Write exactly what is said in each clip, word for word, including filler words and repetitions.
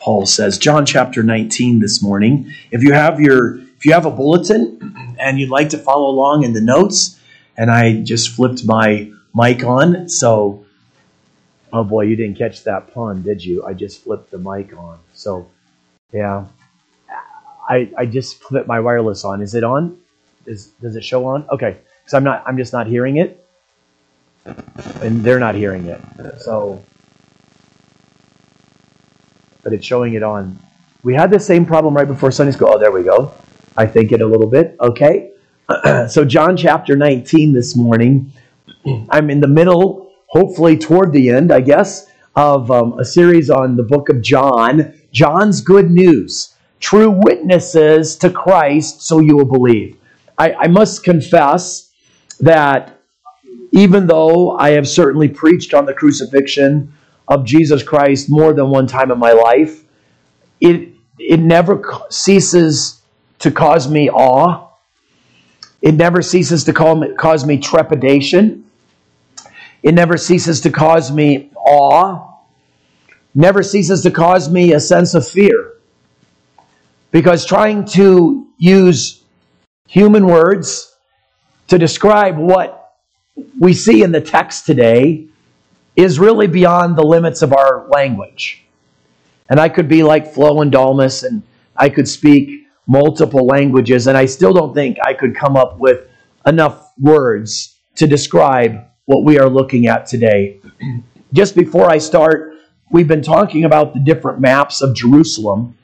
Paul says. John chapter nineteen this morning. If you have your, if you have a bulletin and you'd like to follow along in the notes, and I just flipped my mic on, so, oh boy, you didn't catch that pun, did you? I just flipped the mic on. So, yeah, I I just flipped my wireless on. Is it on? Is does it show on? Okay, because I'm not, I'm just not hearing it, and they're not hearing it. So. But it's showing it on. We had the same problem right before Sunday school. Oh, there we go. I think it a little bit. Okay. So John chapter nineteen this morning. I'm in the middle, hopefully toward the end, I guess, of um, a series on the book of John. John's good news. True witnesses to Christ, so you will believe. I, I must confess that even though I have certainly preached on the crucifixion of Jesus Christ more than one time in my life, it it never ceases to cause me awe. It never ceases to call me, cause me trepidation. It never ceases to cause me awe. Never ceases to cause me a sense of fear. Because trying to use human words to describe what we see in the text today is really beyond the limits of our language. And I could be like Flo and Dalmas, and I could speak multiple languages, and I still don't think I could come up with enough words to describe what we are looking at today. Just before I start, we've been talking about the different maps of Jerusalem.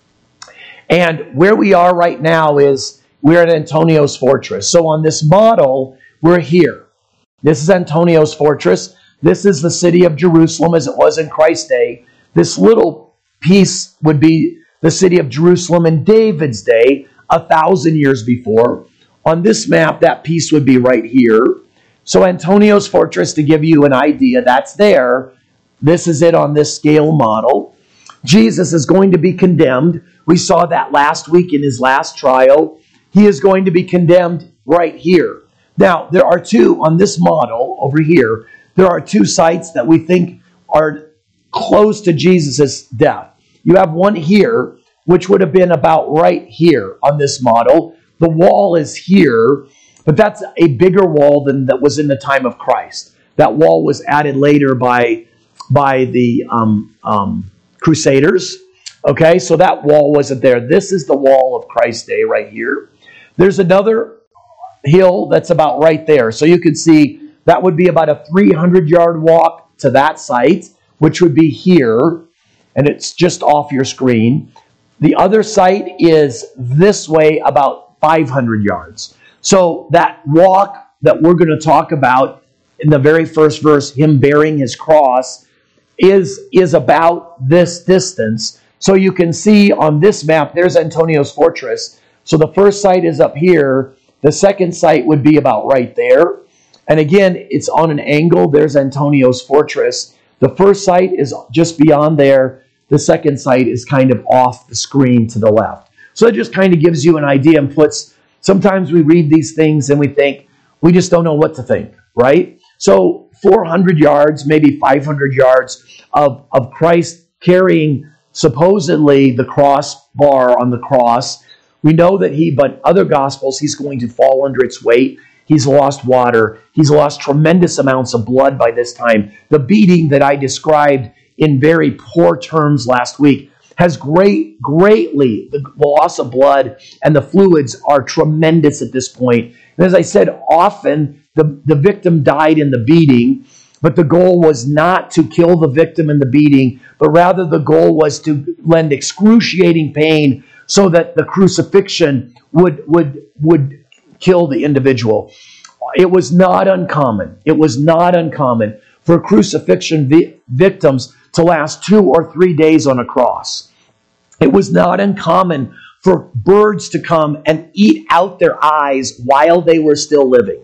And where we are right now is we're at Antonio's Fortress. So on this model, we're here. This is Antonio's Fortress. This is the city of Jerusalem as it was in Christ's day. This little piece would be the city of Jerusalem in David's day, a thousand years before. On this map, that piece would be right here. So Antonio's Fortress, to give you an idea, that's there. This is it on this scale model. Jesus is going to be condemned. We saw that last week in his last trial. He is going to be condemned right here. Now, there are two on this model over here. There are two sites that we think are close to Jesus' death. You have one here, which would have been about right here on this model. The wall is here, but that's a bigger wall than that was in the time of Christ. That wall was added later by, by the um, um, Crusaders. Okay, so that wall wasn't there. This is the wall of Christ's day right here. There's another hill that's about right there. So you can see that would be about a three hundred yard walk to that site, which would be here, and it's just off your screen. The other site is this way, about five hundred yards. So that walk that we're going to talk about in the very first verse, him bearing his cross, is, is about this distance. So you can see on this map, there's Antonio's Fortress. So the first site is up here. The second site would be about right there. And again, it's on an angle. There's Antonio's Fortress. The first site is just beyond there. The second site is kind of off the screen to the left. So it just kind of gives you an idea and puts, sometimes we read these things and we think, we just don't know what to think, right? So four hundred yards, maybe five hundred yards of, of Christ carrying supposedly the crossbar on the cross. We know that he, but other Gospels, he's going to fall under its weight. He's lost water. He's lost tremendous amounts of blood by this time. The beating that I described in very poor terms last week has great, greatly, the loss of blood and the fluids are tremendous at this point. And as I said, often the, the victim died in the beating, but the goal was not to kill the victim in the beating, but rather the goal was to lend excruciating pain so that the crucifixion would, would, would kill the individual. It was not uncommon. It was not uncommon for crucifixion vi- victims to last two or three days on a cross. It was not uncommon for birds to come and eat out their eyes while they were still living.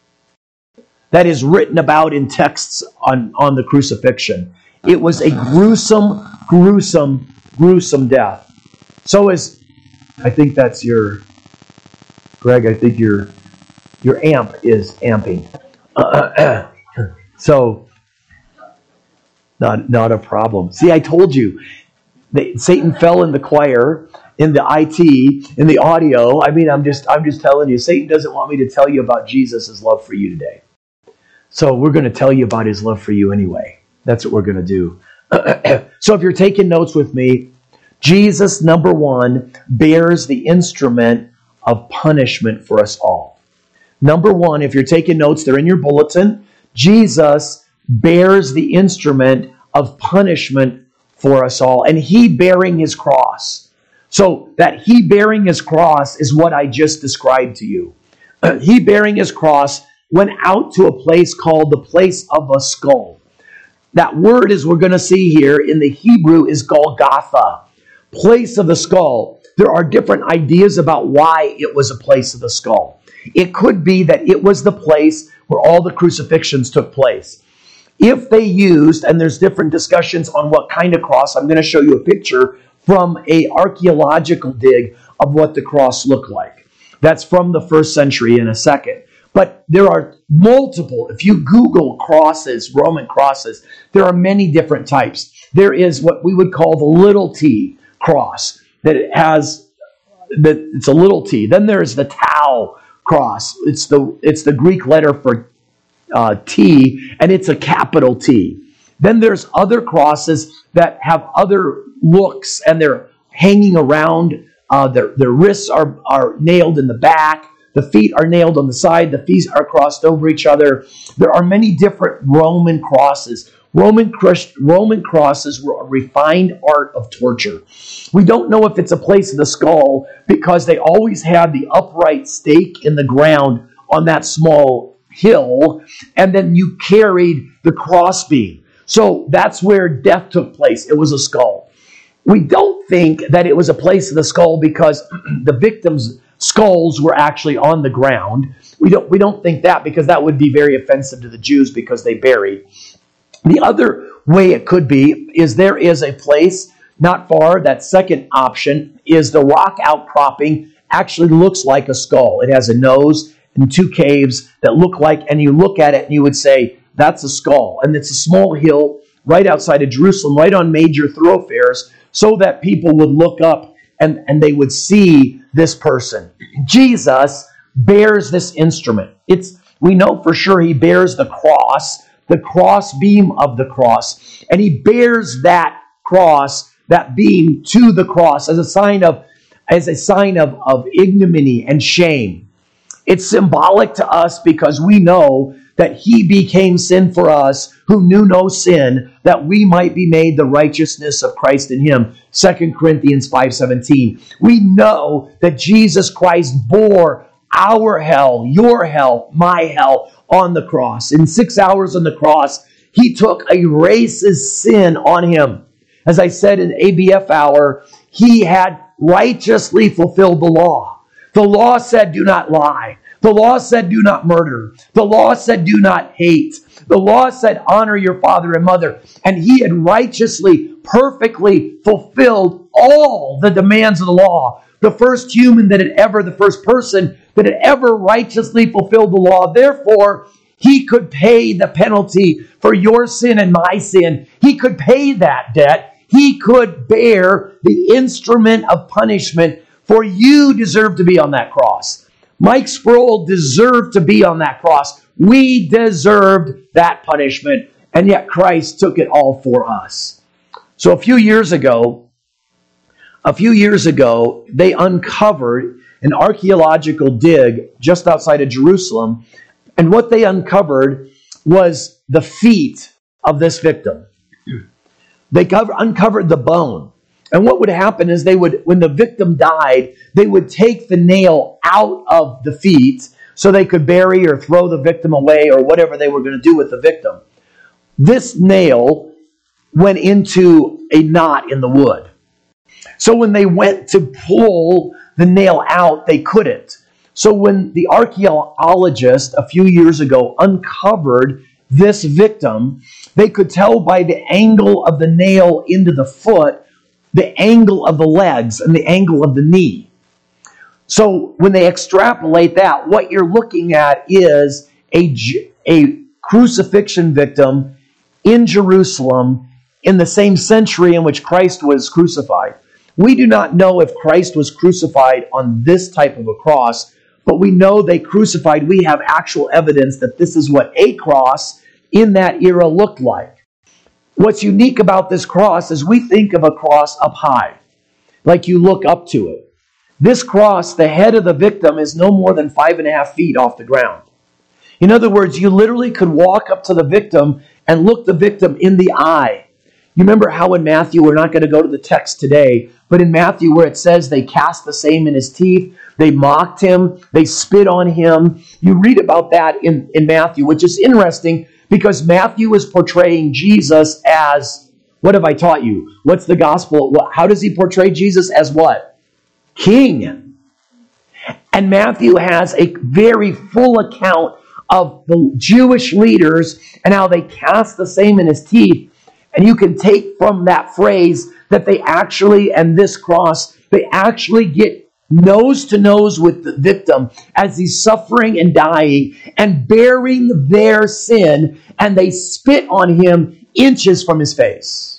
That is written about in texts on, on the crucifixion. It was a gruesome, gruesome, gruesome death. So is, I think that's your, Greg, I think your your amp is amping. Uh, so, not, not a problem. See, I told you, They, Satan fell in the choir, in the I T, in the audio. I mean, I'm just I'm just telling you, Satan doesn't want me to tell you about Jesus' love for you today. So we're going to tell you about his love for you anyway. That's what we're going to do. So if you're taking notes with me, Jesus, number one, bears the instrument of punishment for us all. Number one, if you're taking notes, they're in your bulletin. Jesus bears the instrument of punishment for us all. And he bearing his cross. So that he bearing his cross is what I just described to you. He bearing his cross went out to a place called the place of a skull. That word, as we're going to see here in the Hebrew, is Golgotha, place of the skull. There are different ideas about why it was a place of the skull. It could be that it was the place where all the crucifixions took place. If they used, and there's different discussions on what kind of cross, I'm going to show you a picture from an archaeological dig of what the cross looked like. That's from the first century in a second. But there are multiple, if you Google crosses, Roman crosses, there are many different types. There is what we would call the little t cross, that it has, that it's a little t. Then there's the tau cross. It's the, it's the Greek letter for uh, T, and it's a capital T. Then there's other crosses that have other looks, and they're hanging around. Uh, their, their wrists are, are nailed in the back. The feet are nailed on the side. The feet are crossed over each other. There are many different Roman crosses. Roman, Roman crosses were a refined art of torture. We don't know if it's a place of the skull because they always had the upright stake in the ground on that small hill, and then you carried the crossbeam. So that's where death took place. It was a skull. We don't think that it was a place of the skull because the victims' skulls were actually on the ground. We don't, we don't think that because that would be very offensive to the Jews because they buried. The other way it could be is there is a place not far, that second option is the rock outcropping actually looks like a skull. It has a nose and two caves that look like, and you look at it and you would say, that's a skull. And it's a small hill right outside of Jerusalem, right on major thoroughfares, so that people would look up and, and they would see this person. Jesus bears this instrument. It's, we know for sure he bears the cross, the cross beam of the cross, and he bears that cross, that beam to the cross as a sign of, as a sign of, of ignominy and shame. It's symbolic to us because we know that he became sin for us who knew no sin, that we might be made the righteousness of Christ in him. Second Corinthians five seventeen. We know that Jesus Christ bore our hell, your hell, my hell on the cross. In six hours on the cross, he took a race's sin on him. As I said in A B F hour, he had righteously fulfilled the law. The law said, do not lie. The law said, do not murder. The law said, do not hate. The law said, honor your father and mother. And he had righteously, perfectly fulfilled all the demands of the law. The first human that had ever, the first person that had ever righteously fulfilled the law. Therefore, he could pay the penalty for your sin and my sin. He could pay that debt. He could bear the instrument of punishment, for you deserve to be on that cross. Mike Sproul deserved to be on that cross. We deserved that punishment, and yet Christ took it all for us. So a few years ago, a few years ago, they uncovered an archaeological dig just outside of Jerusalem, and what they uncovered was the feet of this victim. They cover, uncovered the bone. And what would happen is they would, when the victim died, they would take the nail out of the feet so they could bury or throw the victim away or whatever they were going to do with the victim. This nail went into a knot in the wood. So when they went to pull the nail out, they couldn't. So when the archaeologist a few years ago uncovered this victim, they could tell by the angle of the nail into the foot, the angle of the legs, and the angle of the knee. So when they extrapolate that, what you're looking at is a, a crucifixion victim in Jerusalem in the same century in which Christ was crucified. We do not know if Christ was crucified on this type of a cross, but we know they crucified. We have actual evidence that this is what a cross in that era looked like. What's unique about this cross is we think of a cross up high, like you look up to it. This cross, the head of the victim, is no more than five and a half feet off the ground. In other words, you literally could walk up to the victim and look the victim in the eye. You remember how in Matthew, we're not going to go to the text today, but in Matthew where it says they cast the same in his teeth, they mocked him, they spit on him. You read about that in, in Matthew, which is interesting because Matthew is portraying Jesus as, what have I taught you? What's the gospel? How does he portray Jesus as what? King. And Matthew has a very full account of the Jewish leaders and how they cast the same in his teeth. And you can take from that phrase that they actually, and this cross, they actually get nose to nose with the victim as he's suffering and dying and bearing their sin, and they spit on him inches from his face.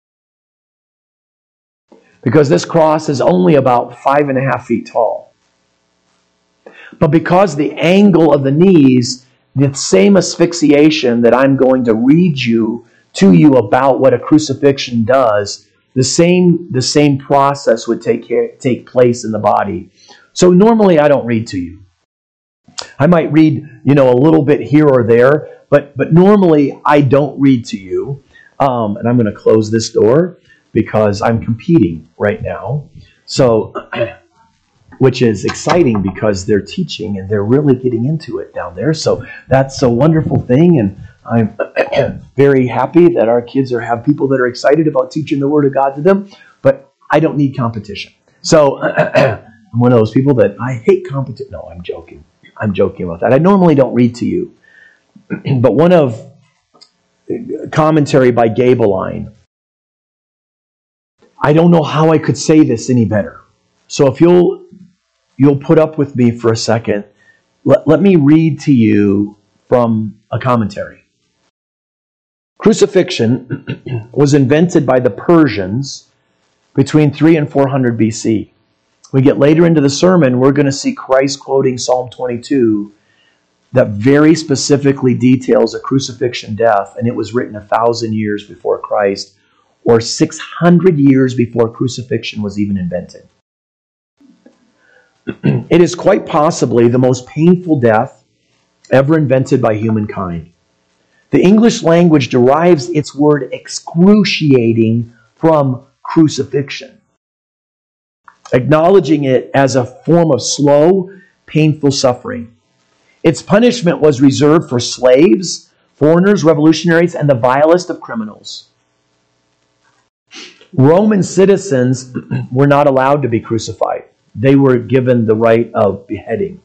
Because this cross is only about five and a half feet tall. But because the angle of the knees, the same asphyxiation that I'm going to read you to you about what a crucifixion does, the same the same process would take care, take place in the body. So normally I don't read to you. I might read, you know, a little bit here or there, but but normally I don't read to you. Um, and I'm going to close this door because I'm competing right now. So, which is exciting because they're teaching and they're really getting into it down there. So that's a wonderful thing, and I'm very happy that our kids are have people that are excited about teaching the Word of God to them, but I don't need competition. So I'm one of those people that I hate competition. No, I'm joking. I'm joking about that. I normally don't read to you, but one of commentary by Gabeline. I don't know how I could say this any better. So if you'll you'll put up with me for a second, let, let me read to you from a commentary. Crucifixion was invented by the Persians between three and four hundred B C. We get later into the sermon, we're going to see Christ quoting Psalm twenty-two that very specifically details a crucifixion death, and it was written a thousand years before Christ, or six hundred years before crucifixion was even invented. It is quite possibly the most painful death ever invented by humankind. The English language derives its word excruciating from crucifixion, acknowledging it as a form of slow, painful suffering. Its punishment was reserved for slaves, foreigners, revolutionaries, and the vilest of criminals. Roman citizens were not allowed to be crucified. They were given the right of beheading.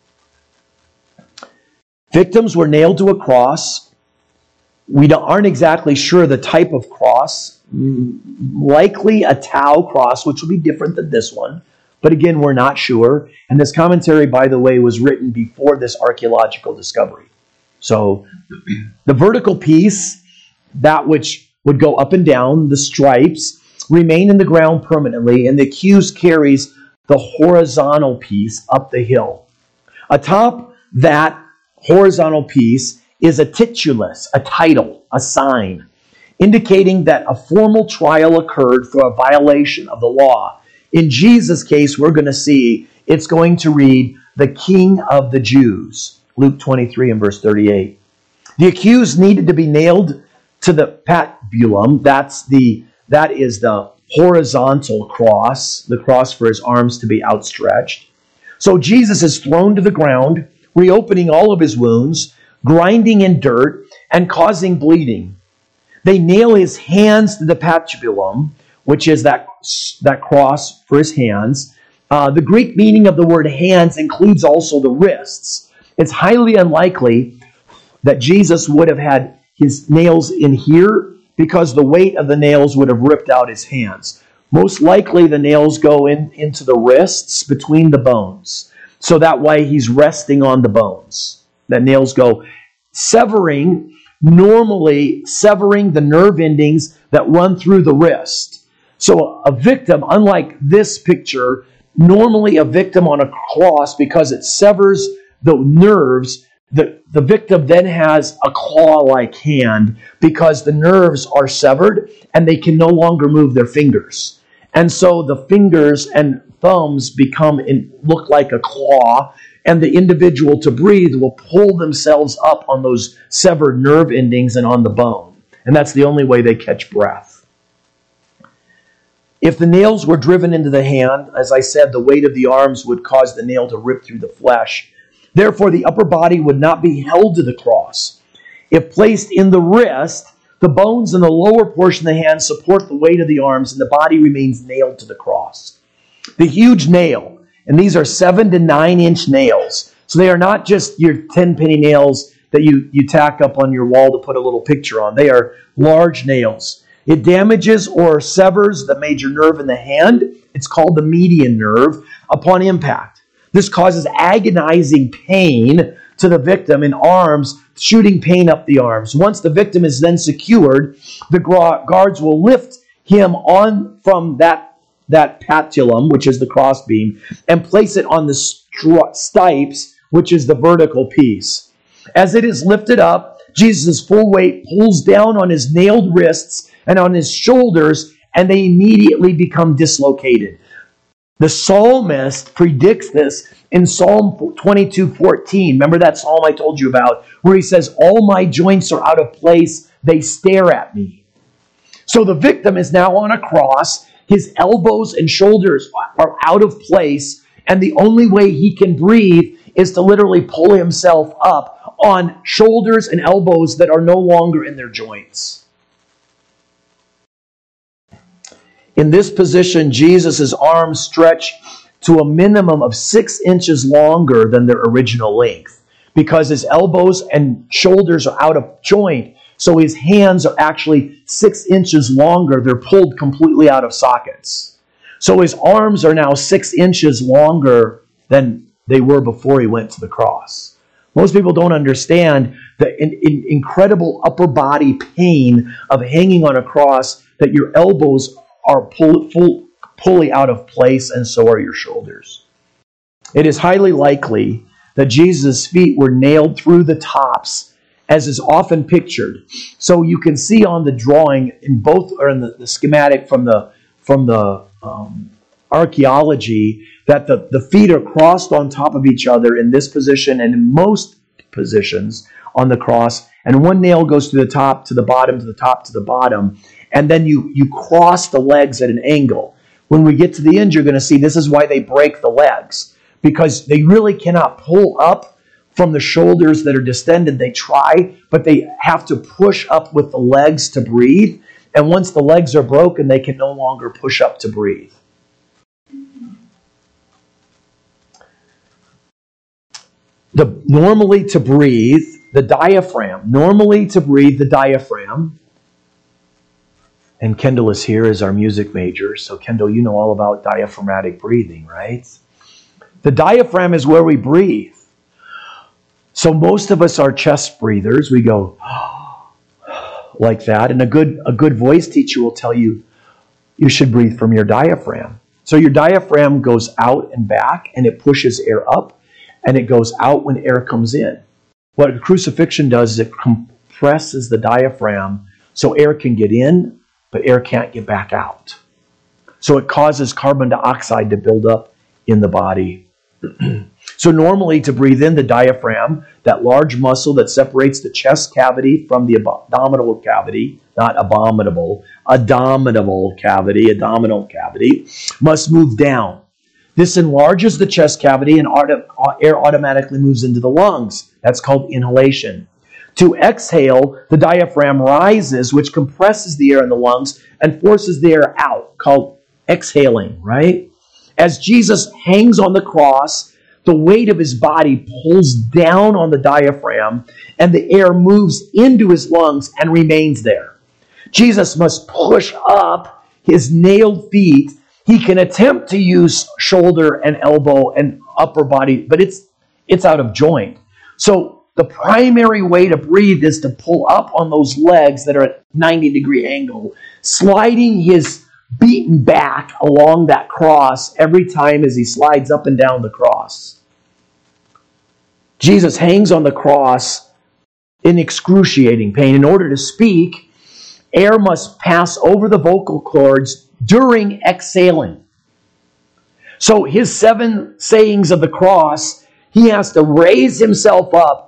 Victims were nailed to a cross. We aren't exactly sure the type of cross. Likely a Tau cross, which will be different than this one. But again, we're not sure. And this commentary, by the way, was written before this archaeological discovery. So the vertical piece, that which would go up and down, the stripes, remain in the ground permanently, and the accused carries the horizontal piece up the hill. Atop that horizontal piece is a titulus, a title, a sign, indicating that a formal trial occurred for a violation of the law. In Jesus' case, we're going to see it's going to read, the King of the Jews, Luke twenty-three and verse thirty-eight. The accused needed to be nailed to the patibulum. That's the that is the horizontal cross, the cross for his arms to be outstretched. So Jesus is thrown to the ground, reopening all of his wounds, grinding in dirt, and causing bleeding. They nail his hands to the patibulum, which is that, that cross for his hands. Uh, the Greek meaning of the word hands includes also the wrists. It's highly unlikely that Jesus would have had his nails in here, because the weight of the nails would have ripped out his hands. Most likely the nails go in into the wrists between the bones. So that way he's resting on the bones. The nails go severing normally severing the nerve endings that run through the wrist. So a victim, unlike this picture, normally a victim on a cross, because it severs the nerves, the, the victim then has a claw-like hand because the nerves are severed and they can no longer move their fingers. And so the fingers and thumbs become in, look like a claw, and the individual to breathe will pull themselves up on those severed nerve endings and on the bone. And that's the only way they catch breath. If the nails were driven into the hand, as I said, the weight of the arms would cause the nail to rip through the flesh. Therefore, the upper body would not be held to the cross. If placed in the wrist, the bones in the lower portion of the hand support the weight of the arms, and the body remains nailed to the cross. The huge nail, and these are seven to nine inch nails. So they are not just your ten penny nails that you, you tack up on your wall to put a little picture on. They are large nails. It damages or severs the major nerve in the hand. It's called the median nerve upon impact. This causes agonizing pain to the victim in arms, shooting pain up the arms. Once the victim is then secured, the guards will lift him on from that, that patulum, which is the crossbeam, and place it on the stipes, which is the vertical piece. As it is lifted up, Jesus' full weight pulls down on his nailed wrists and on his shoulders, and they immediately become dislocated. The psalmist predicts this in Psalm twenty-two fourteen. Remember that psalm I told you about, where he says, all my joints are out of place, they stare at me. So the victim is now on a cross, his elbows and shoulders are out of place, and the only way he can breathe is to literally pull himself up on shoulders and elbows that are no longer in their joints. In this position, Jesus' arms stretch to a minimum of six inches longer than their original length, because his elbows and shoulders are out of joint, so his hands are actually six inches longer. They're pulled completely out of sockets. So his arms are now six inches longer than they were before he went to the cross. Most people don't understand the in, in, incredible upper body pain of hanging on a cross, that your elbows are pull, full, fully out of place, and so are your shoulders. It is highly likely that Jesus' feet were nailed through the tops, as is often pictured. So you can see on the drawing in both, or in the, the schematic from the from the um, archaeology, that the, the feet are crossed on top of each other in this position and in most positions on the cross, and one nail goes to the top, to the bottom, to the top, to the bottom, and then you, you cross the legs at an angle. When we get to the end, you're going to see this is why they break the legs, because they really cannot pull up from the shoulders that are distended. They try, but they have to push up with the legs to breathe, and once the legs are broken, they can no longer push up to breathe. The, normally to breathe, the diaphragm, normally to breathe, the diaphragm, and Kendall is here as our music major, so Kendall, you know all about diaphragmatic breathing, right? The diaphragm is where we breathe. So most of us are chest breathers. We go like that, and a good, a good voice teacher will tell you, you should breathe from your diaphragm. So your diaphragm goes out and back, and it pushes air up, and it goes out when air comes in. What crucifixion does is it compresses the diaphragm so air can get in, but air can't get back out. So it causes carbon dioxide to build up in the body. So normally to breathe in, the diaphragm, that large muscle that separates the chest cavity from the abdominal cavity, not abominable, abdominal cavity, abdominal cavity, must move down. This enlarges the chest cavity, and air automatically moves into the lungs. That's called inhalation. To exhale, the diaphragm rises, which compresses the air in the lungs and forces the air out, called exhaling, right? As Jesus hangs on the cross, the weight of his body pulls down on the diaphragm, and the air moves into his lungs and remains there. Jesus must push up his nailed feet. He can attempt to use shoulder and elbow and upper body, but it's it's out of joint. So the primary way to breathe is to pull up on those legs that are at ninety degree angle, sliding his beaten back along that cross every time as he slides up and down the cross. Jesus hangs on the cross in excruciating pain. In order to speak, air must pass over the vocal cords during exhaling. So his seven sayings of the cross, he has to raise himself up.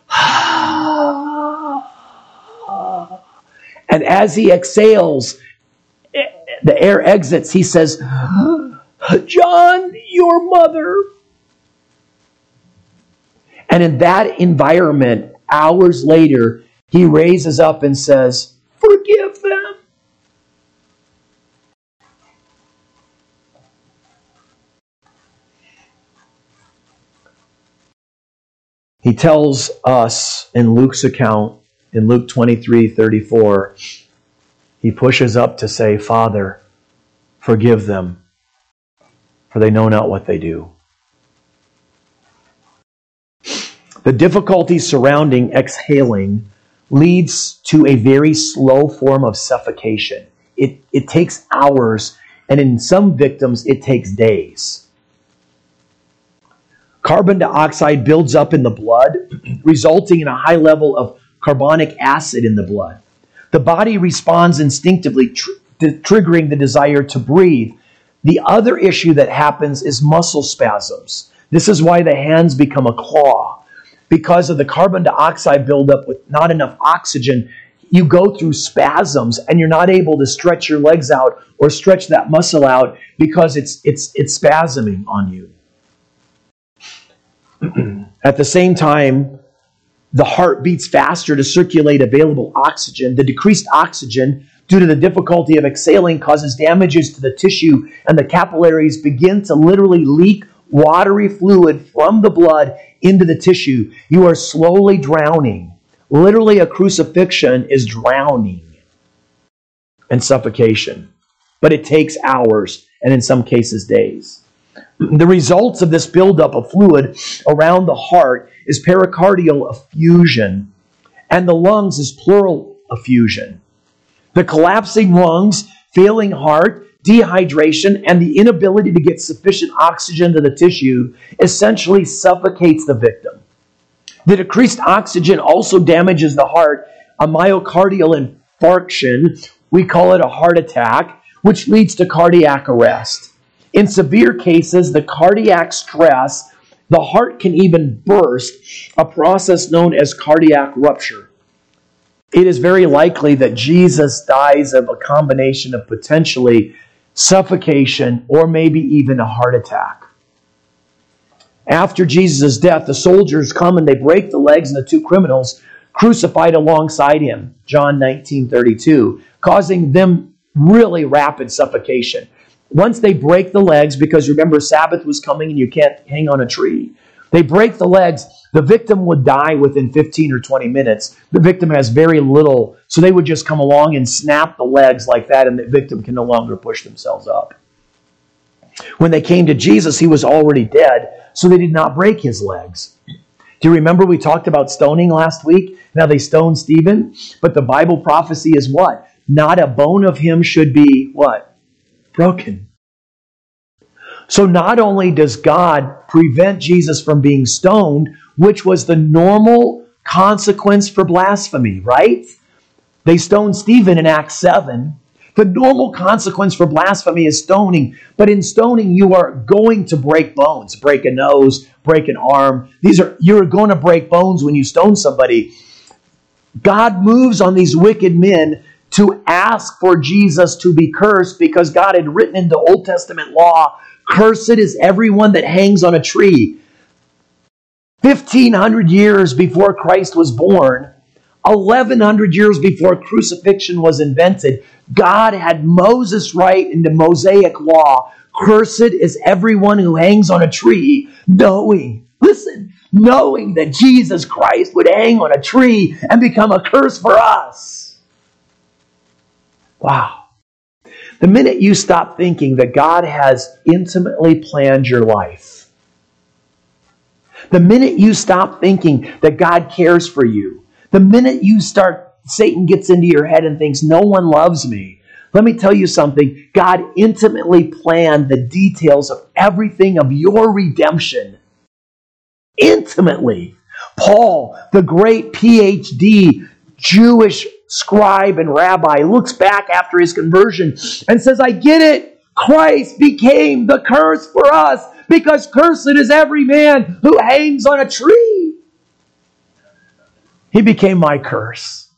And as he exhales, the air exits. He says, John, your mother. And in that environment, hours later, he raises up and says, forgive them. He tells us in Luke's account, in Luke twenty-three thirty-four, he pushes up to say, Father, forgive them, for they know not what they do. The difficulty surrounding exhaling leads to a very slow form of suffocation. It, it takes hours, and in some victims, it takes days. Carbon dioxide builds up in the blood, resulting in a high level of carbonic acid in the blood. The body responds instinctively, tr- triggering the desire to breathe. The other issue that happens is muscle spasms. This is why the hands become a claw. Because of the carbon dioxide buildup with not enough oxygen, you go through spasms and you're not able to stretch your legs out or stretch that muscle out because it's it's it's spasming on you. At the same time, the heart beats faster to circulate available oxygen. The decreased oxygen, due to the difficulty of exhaling, causes damages to the tissue, and the capillaries begin to literally leak watery fluid from the blood into the tissue. You are slowly drowning. Literally, a crucifixion is drowning and suffocation. But it takes hours, and in some cases, days. The results of this buildup of fluid around the heart is pericardial effusion, and the lungs is pleural effusion. The collapsing lungs, failing heart, dehydration, and the inability to get sufficient oxygen to the tissue essentially suffocates the victim. The decreased oxygen also damages the heart, a myocardial infarction, we call it a heart attack, which leads to cardiac arrest. In severe cases, the cardiac stress, the heart can even burst, a process known as cardiac rupture. It is very likely that Jesus dies of a combination of potentially suffocation or maybe even a heart attack. After Jesus' death, the soldiers come and they break the legs of the two criminals crucified alongside him, John nineteen thirty-two, causing them really rapid suffocation. Once they break the legs, because remember Sabbath was coming and you can't hang on a tree, they break the legs, the victim would die within fifteen or twenty minutes. The victim has very little, so they would just come along and snap the legs like that, and the victim can no longer push themselves up. When they came to Jesus, he was already dead, so they did not break his legs. Do you remember we talked about stoning last week? Now they stoned Stephen, but the Bible prophecy is what? Not a bone of him should be what? Broken. So not only does God prevent Jesus from being stoned, which was the normal consequence for blasphemy, right? They stoned Stephen in Acts seven. The normal consequence for blasphemy is stoning, but in stoning you are going to break bones, break a nose, break an arm. These are you're going to break bones when you stone somebody. God moves on these wicked men to ask for Jesus to be cursed because God had written in the Old Testament law, cursed is everyone that hangs on a tree. fifteen hundred years before Christ was born, eleven hundred years before crucifixion was invented, God had Moses write in the Mosaic law, cursed is everyone who hangs on a tree, knowing, listen, knowing that Jesus Christ would hang on a tree and become a curse for us. Wow. The minute you stop thinking that God has intimately planned your life, The minute you stop thinking that God cares for you, the minute you start, Satan gets into your head and thinks, no one loves me. Let me tell you something. God intimately planned the details of everything of your redemption. Intimately. Paul, the great P H D Jewish scribe and rabbi, looks back after his conversion and says, I get it. Christ became the curse for us because cursed is every man who hangs on a tree. He became my curse.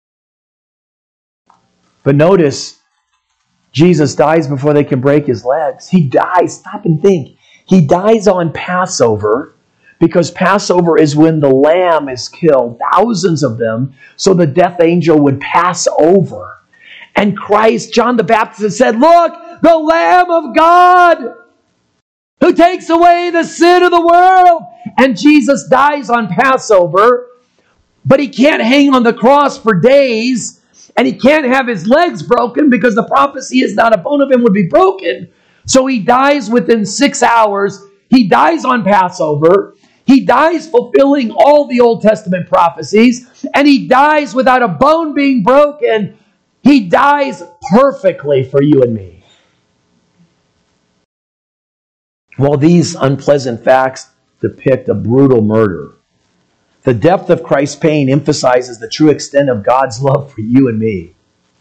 But notice, Jesus dies before they can break his legs. He dies, stop and think. He dies on Passover because Passover is when the lamb is killed, thousands of them, so the death angel would pass over. And Christ, John the Baptist said, look, the Lamb of God who takes away the sin of the world. And Jesus dies on Passover, but he can't hang on the cross for days, and he can't have his legs broken because the prophecy is not a bone of him would be broken. So he dies within six hours. He dies on Passover. He dies fulfilling all the Old Testament prophecies, and he dies without a bone being broken. He dies perfectly for you and me. While these unpleasant facts depict a brutal murder, the depth of Christ's pain emphasizes the true extent of God's love for you and me.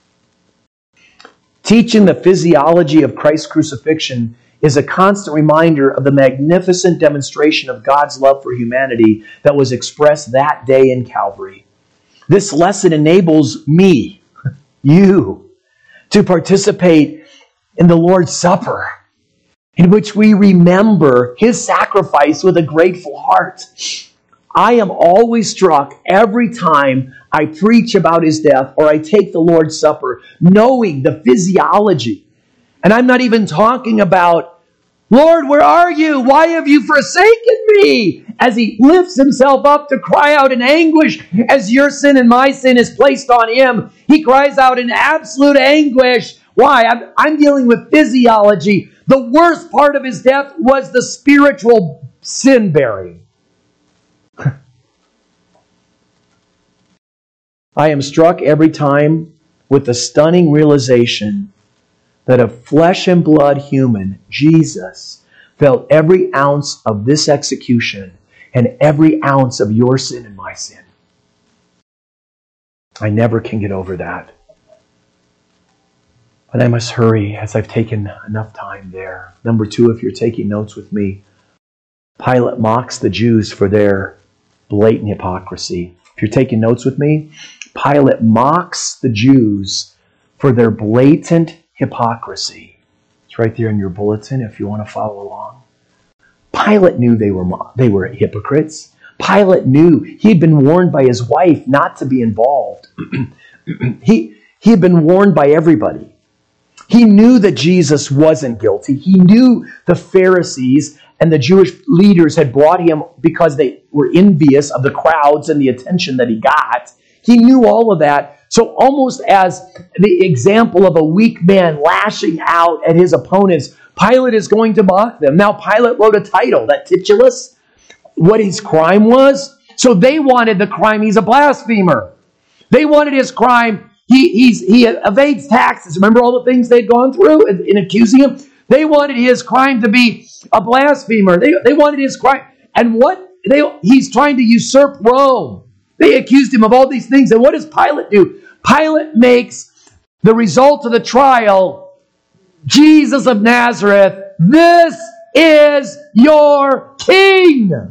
Teaching the physiology of Christ's crucifixion is a constant reminder of the magnificent demonstration of God's love for humanity that was expressed that day in Calvary. This lesson enables me, you, to participate in the Lord's Supper, in which we remember his sacrifice with a grateful heart. I am always struck every time I preach about his death or I take the Lord's Supper, knowing the physiology. And I'm not even talking about, Lord, where are you? Why have you forsaken me? As he lifts himself up to cry out in anguish as your sin and my sin is placed on him. He cries out in absolute anguish. Why? I'm, I'm dealing with physiology. The worst part of his death was the spiritual sin bearing. I am struck every time with the stunning realization that a flesh and blood human, Jesus, felt every ounce of this execution and every ounce of your sin and my sin. I never can get over that. But I must hurry as I've taken enough time there. Number two, if you're taking notes with me, Pilate mocks the Jews for their blatant hypocrisy. If you're taking notes with me, Pilate mocks the Jews for their blatant hypocrisy. It's right there in your bulletin if you want to follow along. Pilate knew they were they were hypocrites. Pilate knew he had been warned by his wife not to be involved. he, he had been warned by everybody. He knew that Jesus wasn't guilty. He knew the Pharisees and the Jewish leaders had brought him because they were envious of the crowds and the attention that he got. He knew all of that. So almost as the example of a weak man lashing out at his opponents, Pilate is going to mock them. Now, Pilate wrote a title, that Titulus, what his crime was. So they wanted the crime, he's a blasphemer. They wanted his crime, he, he's, he evades taxes. Remember all the things they'd gone through in, in accusing him? They wanted his crime to be a blasphemer. They, they wanted his crime. And what? They, he's trying to usurp Rome. They accused him of all these things. And what does Pilate do? Pilate makes the result of the trial, Jesus of Nazareth, this is your king.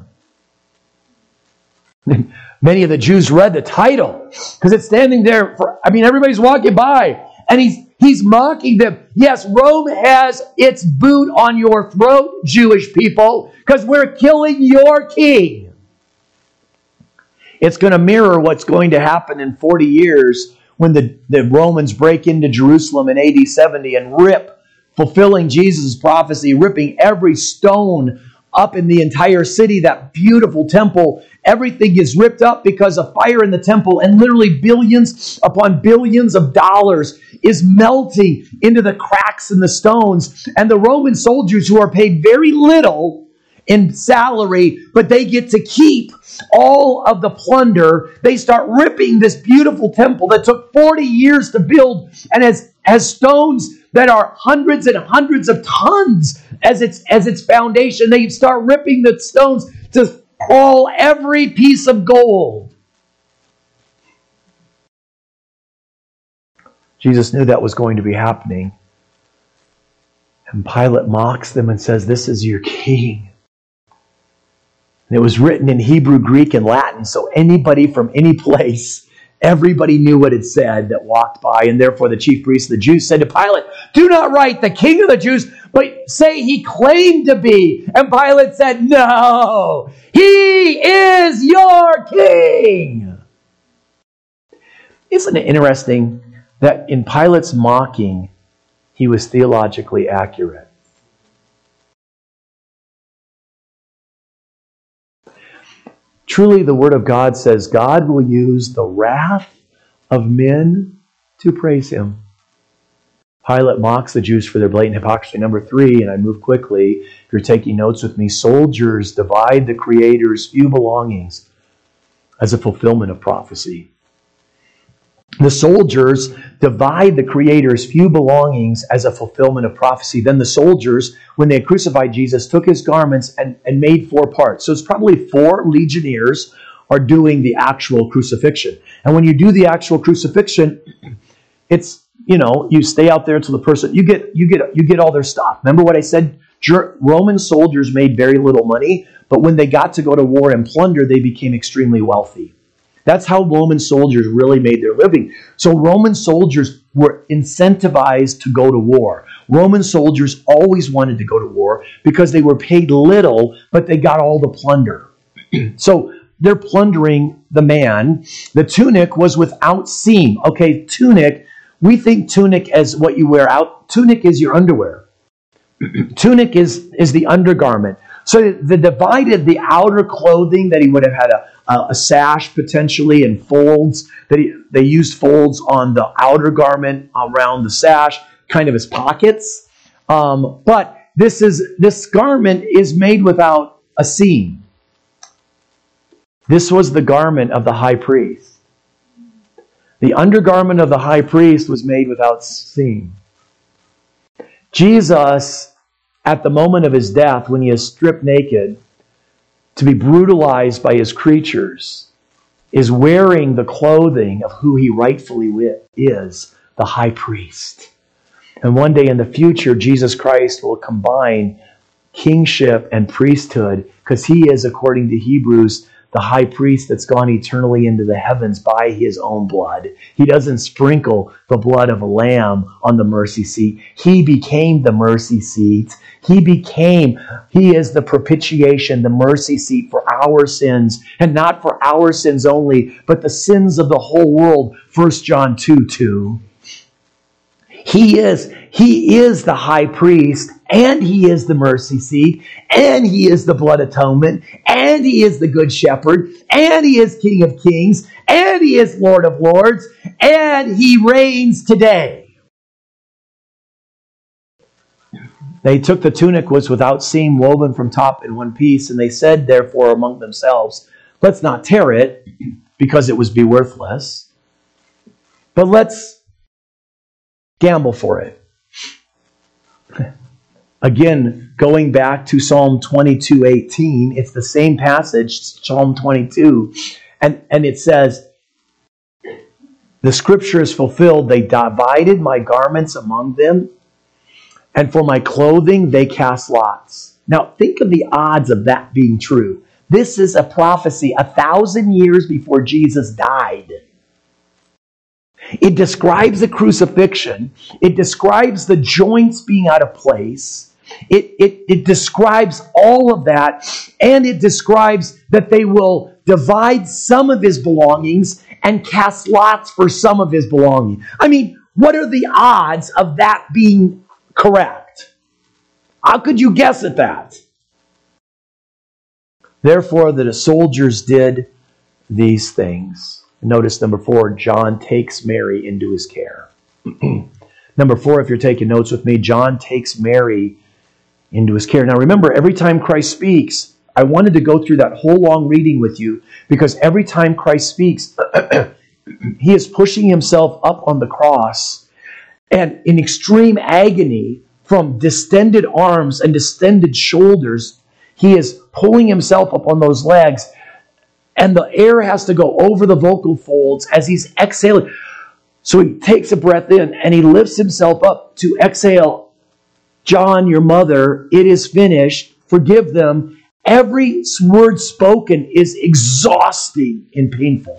Many of the Jews read the title because it's standing there for, I mean, everybody's walking by and he's he's mocking them. Yes, Rome has its boot on your throat, Jewish people, because we're killing your king. It's going to mirror what's going to happen in forty years when the, the Romans break into Jerusalem in A D seventy and rip, fulfilling Jesus' prophecy, ripping every stone up in the entire city, that beautiful temple. Everything is ripped up because of fire in the temple, and literally billions upon billions of dollars is melting into the cracks in the stones. And the Roman soldiers, who are paid very little in salary, but they get to keep all of the plunder. They start ripping this beautiful temple that took forty years to build and has, has stones that are hundreds and hundreds of tons as its, as its foundation. They start ripping the stones to haul every piece of gold. Jesus knew that was going to be happening. And Pilate mocks them and says, "This is your king." And it was written in Hebrew, Greek, and Latin, so anybody from any place, everybody knew what it said that walked by. And therefore the chief priests of the Jews said to Pilate, "Do not write the king of the Jews, but say he claimed to be." And Pilate said, "No, he is your king." Isn't it interesting that in Pilate's mocking, he was theologically accurate? Truly, the Word of God says God will use the wrath of men to praise Him. Pilate mocks the Jews for their blatant hypocrisy. Number three, and I move quickly, if you're taking notes with me, soldiers divide the Creator's few belongings as a fulfillment of prophecy. The soldiers divide the Creator's few belongings as a fulfillment of prophecy. Then the soldiers, when they had crucified Jesus, took His garments and, and made four parts. So it's probably four legionnaires are doing the actual crucifixion. And when you do the actual crucifixion, it's, you know, you stay out there until the person, you get, you get, you get all their stuff. Remember what I said? Roman soldiers made very little money, but when they got to go to war and plunder, they became extremely wealthy. That's how Roman soldiers really made their living. So Roman soldiers were incentivized to go to war. Roman soldiers always wanted to go to war because they were paid little, but they got all the plunder. So they're plundering the man. The tunic was without seam. Okay, tunic, we think tunic as what you wear out. Tunic is your underwear. Tunic is, is the undergarment. So they divided the outer clothing that he would have had a Uh, a sash potentially and folds. That he, they used folds on the outer garment around the sash, kind of as pockets. Um, but this is this garment is made without a seam. This was the garment of the high priest. The undergarment of the high priest was made without seam. Jesus, at the moment of His death, when He is stripped naked, to be brutalized by His creatures, is wearing the clothing of who He rightfully is, the high priest. And one day in the future, Jesus Christ will combine kingship and priesthood, because He is, according to Hebrews, the high priest that's gone eternally into the heavens by His own blood. He doesn't sprinkle the blood of a lamb on the mercy seat. He became the mercy seat. He became, He is the propitiation, the mercy seat for our sins, and not for our sins only, but the sins of the whole world. First John two two. He is, He is the high priest, and He is the mercy seat, and He is the blood atonement, and He is the good shepherd, and He is King of kings, and He is Lord of lords, and He reigns today. They took the tunic was without seam, woven from top in one piece, and they said, therefore, among themselves, "Let's not tear it, because it would be worthless, but let's gamble for it." Again, going back to Psalm twenty-two eighteen, it's the same passage, Psalm twenty-two, and, and it says, the scripture is fulfilled, "They divided my garments among them, and for my clothing they cast lots." Now, think of the odds of that being true. This is a prophecy a thousand years before Jesus died. It describes the crucifixion. It describes the joints being out of place. It, it, it describes all of that. And it describes that they will divide some of His belongings and cast lots for some of His belongings. I mean, what are the odds of that being correct? How could you guess at that? Therefore, the soldiers did these things. Notice number four, John takes Mary into his care. Number four, if you're taking notes with me, John takes Mary into his care. Now remember, every time Christ speaks, I wanted to go through that whole long reading with you because every time Christ speaks, he is pushing himself up on the cross and in extreme agony from distended arms and distended shoulders. He is pulling himself up on those legs, and the air has to go over the vocal folds as he's exhaling. So he takes a breath in and he lifts himself up to exhale. John, your mother, it is finished. Forgive them. Every word spoken is exhausting and painful.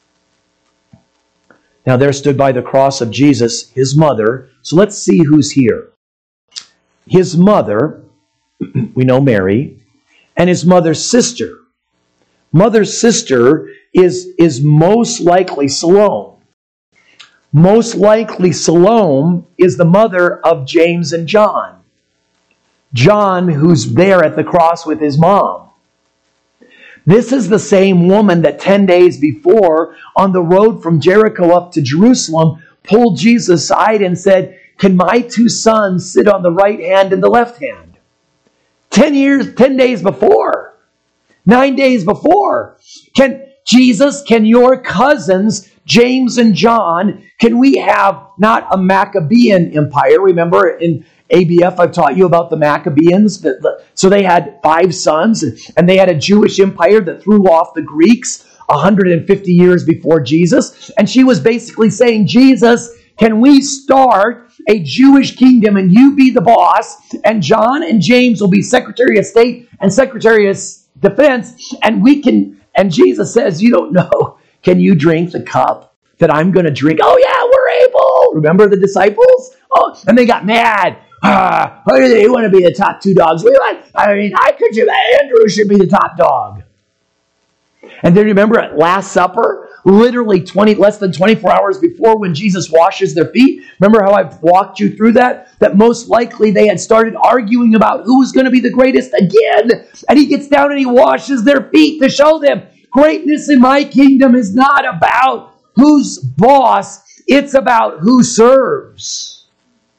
Now there stood by the cross of Jesus his mother. So let's see who's here. His mother, we know Mary, and his mother's sister. Mother's sister is, is most likely Salome. Most likely Salome is the mother of James and John. John, who's there at the cross with his mom. This is the same woman that ten days before, on the road from Jericho up to Jerusalem, pulled Jesus aside and said, "Can my two sons sit on the right hand and the left hand?" Ten years, ten days before. Nine days before. Can Jesus, can your cousins, James and John, can we have not a Maccabean empire? Remember in A B F, I've taught you about the Maccabeans. So they had five sons, and they had a Jewish empire that threw off the Greeks one hundred fifty years before Jesus. And she was basically saying, Jesus, can we start a Jewish kingdom and you be the boss, and John and James will be Secretary of State and Secretary of Defense, and we can, and Jesus says, you don't know, can you drink the cup that I'm going to drink? Oh yeah, we're able. Remember the disciples? Oh, and they got mad. Ah, they want to be the top two dogs. We want, I mean, I could, Andrew should be the top dog. And then remember at Last Supper, literally twenty, less than twenty-four hours before, when Jesus washes their feet. Remember how I've walked you through that? That most likely they had started arguing about who was going to be the greatest again. And he gets down and he washes their feet to show them, greatness in my kingdom is not about who's boss. It's about who serves.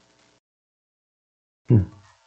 Hmm.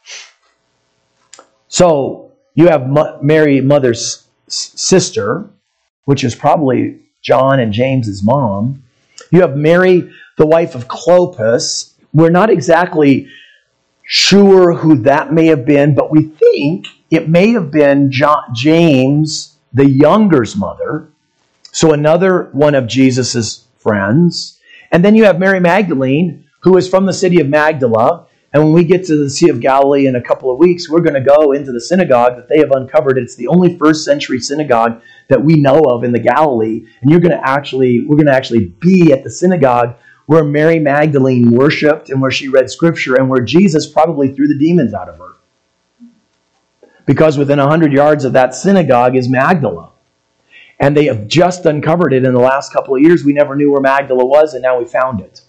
So you have Mary, mother's sister, which is probably John and James's mom. You have Mary, the wife of Clopas. We're not exactly sure who that may have been, but we think it may have been John, James, the younger's mother. So another one of Jesus's friends. And then you have Mary Magdalene, who is from the city of Magdala. And when we get to the Sea of Galilee in a couple of weeks, we're going to go into the synagogue that they have uncovered. It's the only first century synagogue that we know of in the Galilee. And you're going to actually, we're going to actually be at the synagogue where Mary Magdalene worshipped and where she read scripture and where Jesus probably threw the demons out of her. Because within one hundred yards of that synagogue is Magdala. And they have just uncovered it in the last couple of years. We never knew where Magdala was, and now we found it.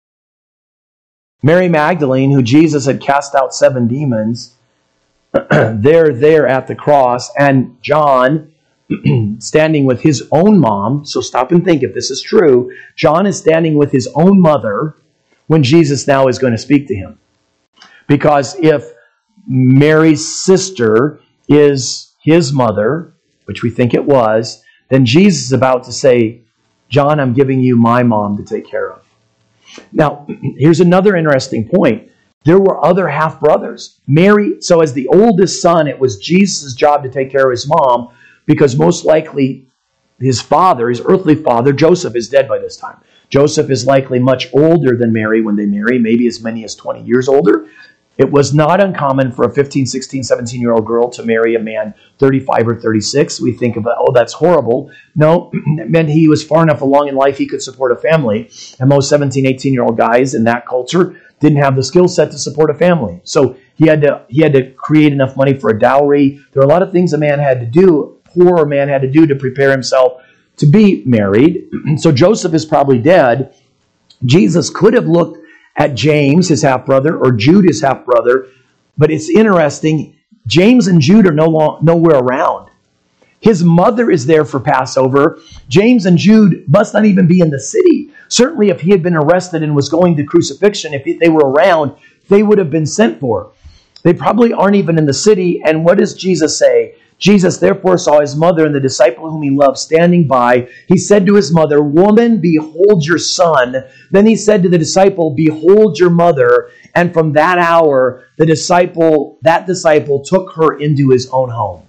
Mary Magdalene, who Jesus had cast out seven demons, they're there at the cross. And John, standing with his own mom. So stop and think if this is true. John is standing with his own mother when Jesus now is going to speak to him. Because if Mary's sister is his mother, which we think it was, then Jesus is about to say, John, I'm giving you my mom to take care of. Now, here's another interesting point. There were other half-brothers. Mary, so as the oldest son, it was Jesus' job to take care of his mom, because most likely his father, his earthly father, Joseph, is dead by this time. Joseph is likely much older than Mary when they marry, maybe as many as twenty years older. It was not uncommon for a fifteen, sixteen, seventeen-year-old girl to marry a man thirty-five or thirty-six. We think about, oh, that's horrible. No, it meant he was far enough along in life he could support a family. And most seventeen, eighteen-year-old guys in that culture didn't have the skill set to support a family. So he had to he had to create enough money for a dowry. There are a lot of things a man had to do, a poor man had to do to prepare himself to be married. So Joseph is probably dead. Jesus could have looked at James, his half-brother, or Jude, his half-brother. But it's interesting, James and Jude are no long, nowhere around. His mother is there for Passover. James and Jude must not even be in the city. Certainly if he had been arrested and was going to crucifixion, if they were around, they would have been sent for. They probably aren't even in the city. And what does Jesus say? Jesus therefore saw his mother and the disciple whom he loved standing by. He said to his mother, "Woman, behold your son." Then he said to the disciple, "Behold your mother." And from that hour, the disciple, that disciple took her into his own home.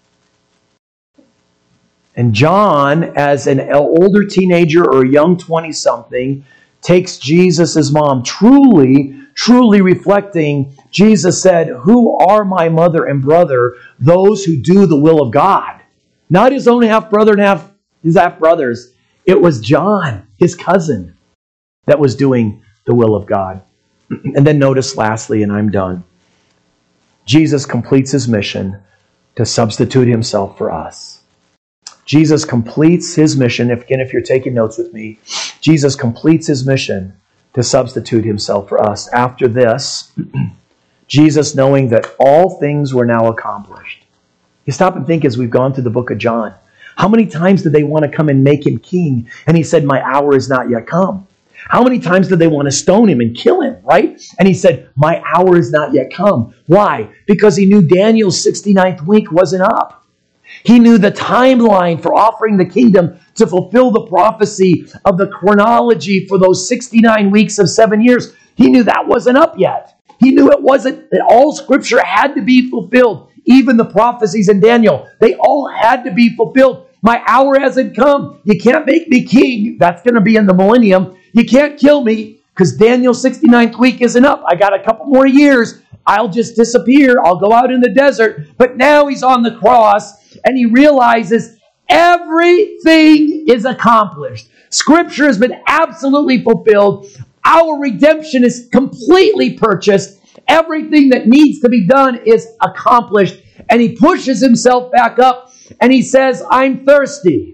And John, as an older teenager or a young twenty-something, takes Jesus' mom, truly, truly reflecting. Jesus said, "Who are my mother and brother? Those who do the will of God." Not his own half-brother and half his half-brothers. It was John, his cousin, that was doing the will of God. And then notice lastly, and I'm done, Jesus completes his mission to substitute himself for us. Jesus completes his mission. If, again, if you're taking notes with me, Jesus completes his mission to substitute himself for us. After this, Jesus, knowing that all things were now accomplished. You stop and think as we've gone through the book of John, how many times did they want to come and make him king? And he said, "My hour is not yet come." How many times did they want to stone him and kill him, right? And he said, "My hour is not yet come." Why? Because he knew Daniel's sixty-ninth week wasn't up. He knew the timeline for offering the kingdom to fulfill the prophecy of the chronology for those sixty-nine weeks of seven years. He knew that wasn't up yet. He knew it wasn't, that all scripture had to be fulfilled. Even the prophecies in Daniel, they all had to be fulfilled. My hour hasn't come. You can't make me king. That's going to be in the millennium. You can't kill me because Daniel's sixty-ninth week isn't up. I got a couple more years. I'll just disappear. I'll go out in the desert. But now he's on the cross and he realizes everything is accomplished. Scripture has been absolutely fulfilled. Our redemption is completely purchased. Everything that needs to be done is accomplished. And he pushes himself back up and he says, "I'm thirsty."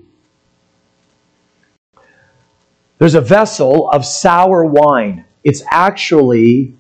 There's a vessel of sour wine. It's actually,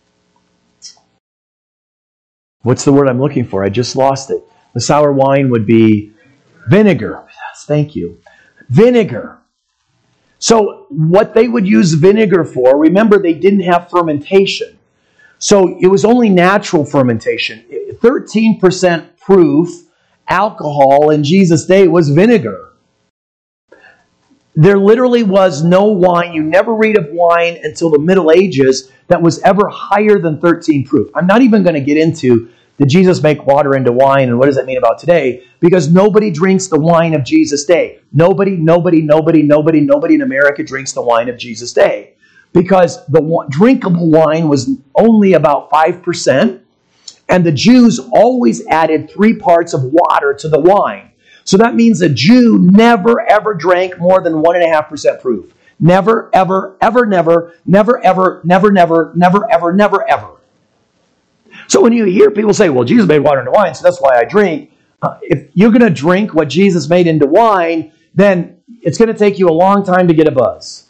what's the word I'm looking for? I just lost it. The sour wine would be vinegar. Yes, thank you. Vinegar. So what they would use vinegar for, remember they didn't have fermentation. So it was only natural fermentation. thirteen percent proof alcohol in Jesus' day was vinegar. There literally was no wine. You never read of wine until the Middle Ages that was ever higher than thirteen proof. I'm not even going to get into, did Jesus make water into wine and what does that mean about today? Because nobody drinks the wine of Jesus' day. Nobody, nobody, nobody, nobody, nobody in America drinks the wine of Jesus' day. Because the drinkable wine was only about five percent. And the Jews always added three parts of water to the wine. So that means a Jew never, ever drank more than one point five percent proof. Never, ever, ever, never, never, ever, never, never, never, ever, never, ever. So when you hear people say, "Well, Jesus made water into wine, so that's why I drink." Uh, if you're going to drink what Jesus made into wine, then it's going to take you a long time to get a buzz.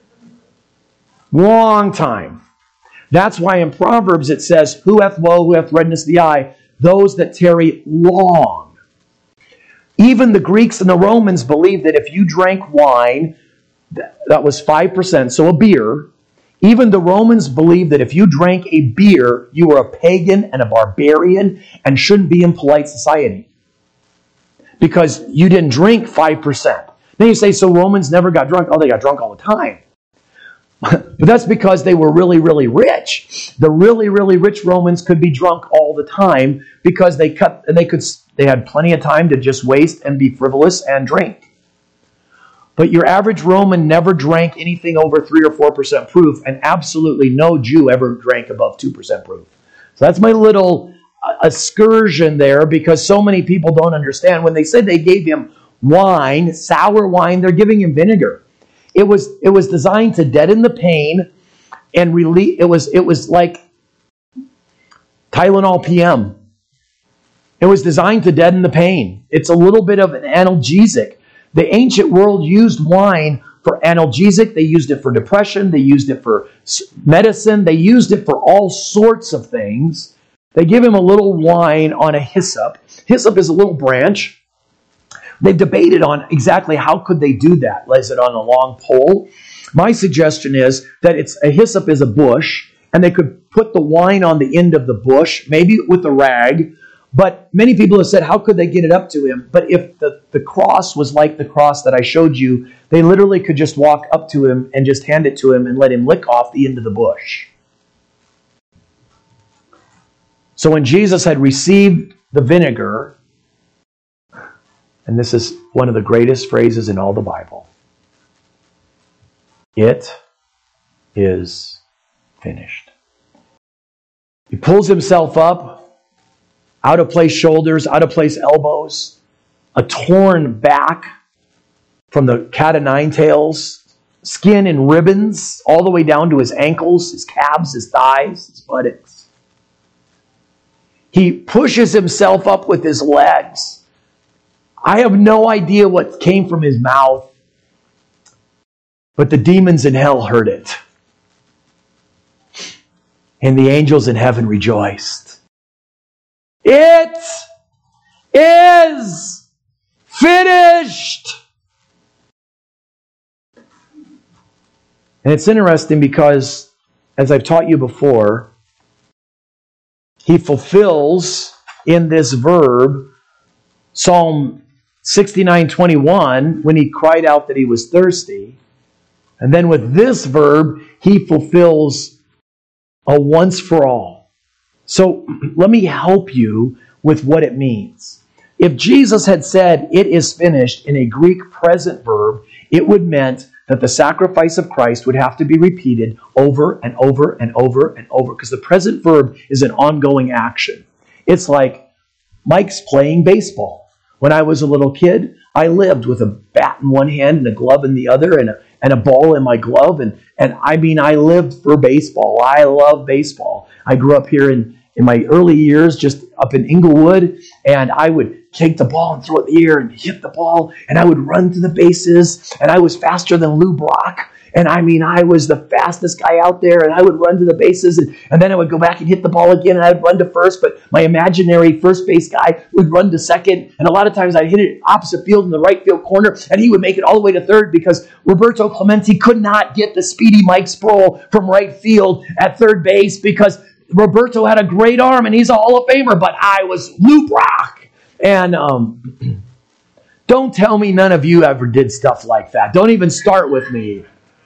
Long time. That's why in Proverbs it says, "Who hath woe, who hath redness of the eye? Those that tarry long." Even the Greeks and the Romans believed that if you drank wine, that was five percent, so a beer. Even the Romans believed that if you drank a beer, you were a pagan and a barbarian and shouldn't be in polite society. Because you didn't drink five percent. Then you say, so Romans never got drunk. Oh, they got drunk all the time. But that's because they were really, really rich. The really, really rich Romans could be drunk all the time because they cut and they could they had plenty of time to just waste and be frivolous and drink. But your average Roman never drank anything over three or four percent proof, and absolutely no Jew ever drank above two percent proof. So that's my little excursion there, because so many people don't understand. When they said they gave him wine, sour wine, they're giving him vinegar. It was it was designed to deaden the pain and relieve. It was it was like Tylenol P M. It was designed to deaden the pain. It's a little bit of an analgesic. The ancient world used wine for analgesic. They used it for depression. They used it for medicine. They used it for all sorts of things. They give him a little wine on a hyssop. Hyssop is a little branch. They've debated on exactly how could they do that. Is it on a long pole? My suggestion is that it's a hyssop is a bush, and they could put the wine on the end of the bush, maybe with a rag. But many people have said, how could they get it up to him? But if the, the cross was like the cross that I showed you, they literally could just walk up to him and just hand it to him and let him lick off the end of the bush. So when Jesus had received the vinegar, and this is one of the greatest phrases in all the Bible, it is finished. He pulls himself up, out of place shoulders, out of place elbows, a torn back from the cat o' nine tails, skin in ribbons all the way down to his ankles, his calves, his thighs, his buttocks. He pushes himself up with his legs. I have no idea what came from his mouth, but the demons in hell heard it. And the angels in heaven rejoiced. It is finished. And it's interesting because, as I've taught you before, he fulfills in this verb Psalm sixty-nine twenty-one when he cried out that he was thirsty. And then with this verb, he fulfills a once for all. So let me help you with what it means. If Jesus had said, it is finished, in a Greek present verb, it would meant that the sacrifice of Christ would have to be repeated over and over and over and over, because the present verb is an ongoing action. It's like Mike's playing baseball. When I was a little kid, I lived with a bat in one hand and a glove in the other and a, and a ball in my glove. And, and I mean, I lived for baseball. I love baseball. I grew up here in In my early years, just up in Inglewood, and I would take the ball and throw it in the air and hit the ball, and I would run to the bases, and I was faster than Lou Brock, and I mean, I was the fastest guy out there, and I would run to the bases, and, and then I would go back and hit the ball again, and I would run to first, but my imaginary first base guy would run to second, and a lot of times I'd hit it opposite field in the right field corner, and he would make it all the way to third, because Roberto Clemente could not get the speedy Mike Sproul from right field at third base, because Roberto had a great arm, and he's a Hall of Famer, but I was Lou Brock. And um, don't tell me none of you ever did stuff like that. Don't even start with me.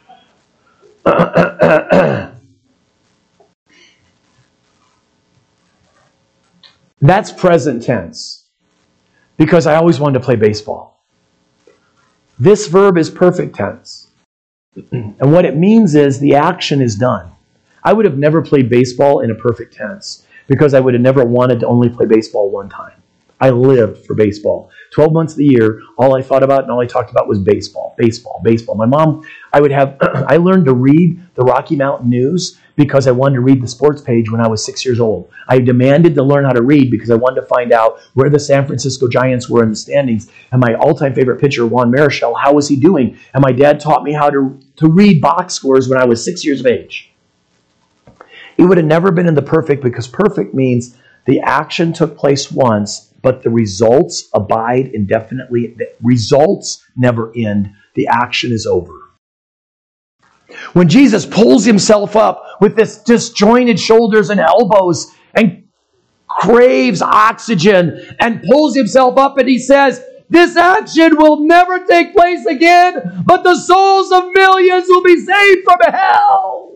That's present tense, because I always wanted to play baseball. This verb is perfect tense. And what it means is the action is done. I would have never played baseball in a perfect tense because I would have never wanted to only play baseball one time. I lived for baseball. twelve months of the year, all I thought about and all I talked about was baseball, baseball, baseball. My mom, I would have, I learned to read the Rocky Mountain News because I wanted to read the sports page when I was six years old. I demanded to learn how to read because I wanted to find out where the San Francisco Giants were in the standings. And my all-time favorite pitcher, Juan Marichal, how was he doing? And my dad taught me how to, to read box scores when I was six years of age. It would have never been in the perfect, because perfect means the action took place once, but the results abide indefinitely. The results never end. The action is over. When Jesus pulls himself up with this disjointed shoulders and elbows and craves oxygen and pulls himself up and he says, this action will never take place again, but the souls of millions will be saved from hell.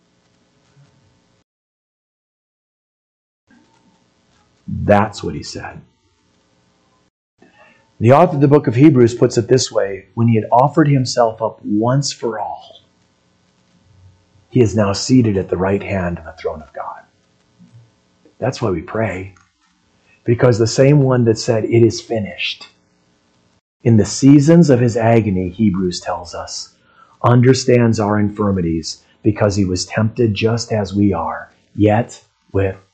That's what he said. The author of the book of Hebrews puts it this way: when he had offered himself up once for all, he is now seated at the right hand of the throne of God. That's why we pray. Because the same one that said, it is finished, in the seasons of his agony, Hebrews tells us, understands our infirmities, because he was tempted just as we are, yet without